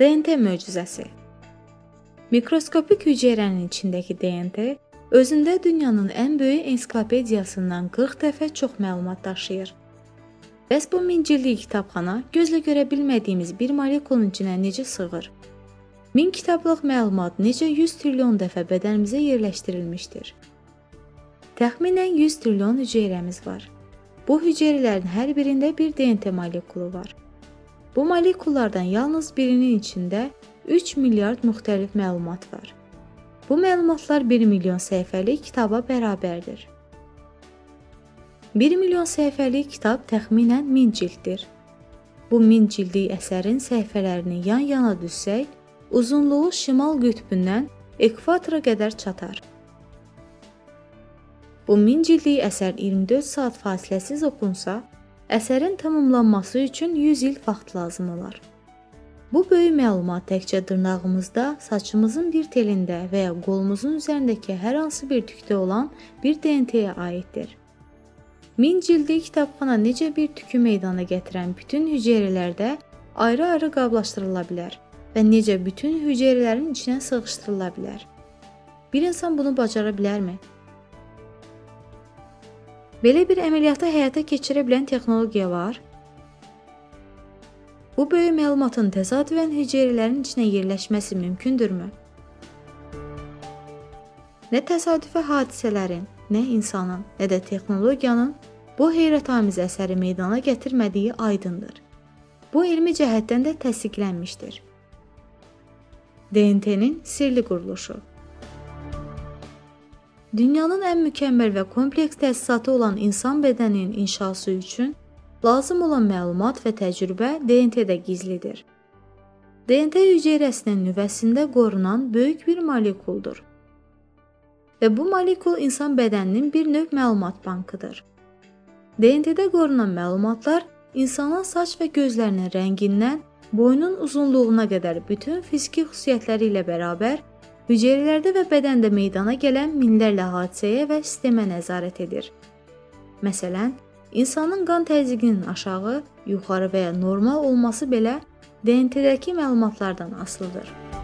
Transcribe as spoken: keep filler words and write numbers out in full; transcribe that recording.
D N T möcüzəsi. Mikroskopik hüceyrənin içindəki D N T özündə dünyanın ən böyük ensiklopediyasından qırx dəfə çox məlumat daşıyır. Bəs bu min cildlik kitabxana gözlə görə bilmədiyimiz bir molekulun içinə necə sığır? Min kitablıq məlumat necə yüz trilyon dəfə bədənimizə yerləşdirilmişdir? Təxminən yüz trilyon hüceyrəmiz var. Bu hüceyrələrin hər birində bir D N T molekulu var. Bu molekullardan yalnız birinin içində üç milyard müxtəlif məlumat var. Bu məlumatlar bir milyon səhifəlik kitaba bərabərdir. bir milyon səhifəlik kitab təxminən min cilddir. Bu min cildlik əsərin səhifələrini yan-yana düzsək, uzunluğu şimal qütbündən ekvatora qədər çatar. Bu min cildlik əsər iyirmi dörd saat fasiləsiz okunsa, əsərin tamamlanması üçün yüz il vaxt lazım olar. Bu böyük məlumat təkcə dırnağımızda, saçımızın bir telində və ya qolumuzun üzərindəki hər hansı bir tükdə olan bir D N T-yə aiddir. Min cildlik kitabxana necə bir tükü meydana gətirən bütün hüceyrələrdə ayrı-ayrı qablaşdırıla bilər və necə bütün hüceyrələrin içinə sığışdırıla bilər? Bir insan bunu bacara bilərmi? Belə bir əməliyyatı həyata keçirə bilən texnologiya var. Bu böyük məlumatın təsadüfən hüceyrələrin içinə yerləşməsi mümkündürmü? Nə təsadüfi hadisələrin, nə insanın, nə də texnologiyanın bu heyrətamiz əsəri meydana gətirmədiyi aydındır. Bu elmi cəhətdən də təsdiqlənmişdir. D N T-nin sirli quruluşu. Dünyanın ən mükəmməl və kompleks təsisatı olan insan bədəninin inşası üçün lazım olan məlumat və təcrübə D N T-də gizlidir. D N T hüceyrəsinin nüvəsində qorunan böyük bir molekuldur. Və bu molekul insan bədəninin bir növ məlumat bankıdır. D N T-də qorunan məlumatlar insanın saç və gözlərinin rəngindən boynun uzunluğuna qədər bütün fiziki xüsusiyyətləri ilə bərabər hüceyrələrdə və bədəndə meydana gələn minlərlə hadisəyə və sistemə nəzarət edir. Məsələn, insanın qan təzyiqinin aşağı, yuxarı və ya normal olması belə D N T-dəki məlumatlardan asılıdır.